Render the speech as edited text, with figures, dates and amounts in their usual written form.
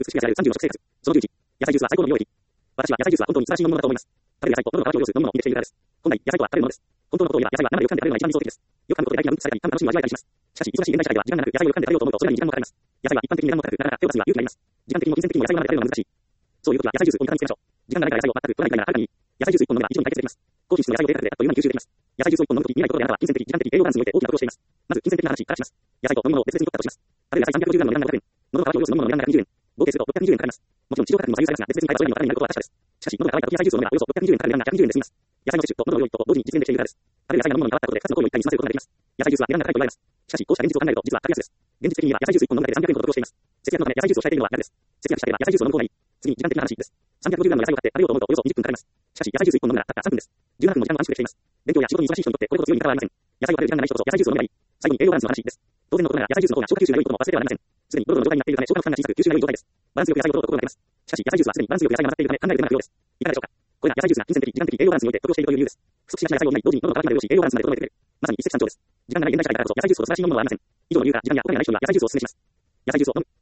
式が知られる30の食生活。その11、野菜ジュースは最高の美容液。私は野菜ジュースは本当に素晴らしい飲み物だと思います。食べる野菜と喉の渇きを潤す飲み物を入れているからです。本来、野菜とは食べるものです。本当のことを言えば、野菜は生でよく噛んで食べるのが一番理想的です。よく噛むことで唾液が分泌されたり、噛む楽しみを味わえたりします。しかし、忙しい現代社会では時間がなく野菜をよく噛んで食べようと思うと、それらに時間もかかります。野菜は一般的に値段も高く、なかなか手を出すには勇気がいります。時間的にも金銭的にも野菜を生で食べるのは難しい。そういう時は野菜ジュースを味方につけましょう。時間がないから野菜を全く取らないくらいならはるかにいい。野菜ジュース1本飲めば一度に解決できます。高品質の野菜を贅沢であっという間に吸収できます。野菜ジュースを1本飲むとき、見ないことであなたは金銭的、時間的、栄養バランスにおいて大きな苦労をしています。まず、金銭的な話からします。野菜と飲み物を別々に取ったとします。食べる野菜350グラムの値段が700円。喉の渇きを潤す飲み物の値段が120円。合計すると620円かかります。もちろん市場価格も左右されますが、別々に買えばそれらにも高値になることは確かです。しかし、喉が渇いた時野菜ジュースを飲めばおよそ620円かかる値段が120円で済みます。野菜の摂取と喉の領域と同時に実現できているからです。食べる野菜が飲むものに変わったことで、2つの行為を一体に済ませることができます。野菜ジュースは値段が高いと言われます。しかし、こうした現実を考えると実は格安です。現実的には野菜ジュース1本飲むだけで300円ほど得をしています。節約のため野菜ジュースを控えているのは楽です。節約したければ野菜ジュースを飲む方がいい。次に時間的な話です。350グラムの野菜を買って食べようと思うとおよそ20分かかります。しかし、野菜ジュース1本飲むならたった3分です。17分の時間も短縮しています。勉強や仕事に忙しい人にとってこれほど強い味方はありません。野菜を食べる時間がない人こそ野菜ジュースを飲めばいい。最後に栄養バランスの話です。当然のことながら野菜ジュースの方が消化吸収が良いことも忘れてはなりません。すでにドロドロの状態になっているため消化の負担が小さく吸収が良い状態です。バランスよく野菜を摂ることができます。しかし、野菜ジュースはすでにバランスよく野菜が混ざっているため考える手間が不要です。いかがでしょうか。これが野菜ジュースが金銭的、時間的、栄養バランスにおいて得をしているという理由です。不足しがちな野菜を補い、同時に喉の渇きまで潤し、栄養バランスまで整えてくれる。まさに一石三鳥です。時間がない現代社会だからこそ野菜ジュースほど素晴らしい飲み物はありません。以上の理由から時間やお金がない人には野菜ジュースをお勧めします。野菜ジュースを飲む。